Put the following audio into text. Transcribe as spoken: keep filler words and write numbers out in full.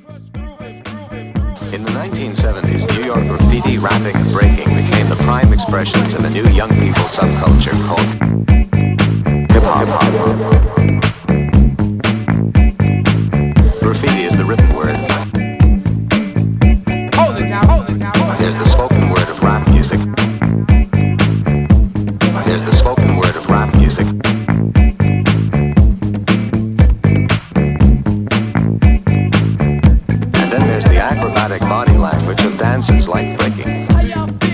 In the nineteen seventies, New York graffiti, rapping, and breaking became the prime expressions of a new young people subculture called hip-hop. Graffiti is the written word. Hold it now, hold it now. There's the spoken word of rap music. There's the spoken word of rap music. And then there's the acrobatic body language of dances like breaking. How y'all feel?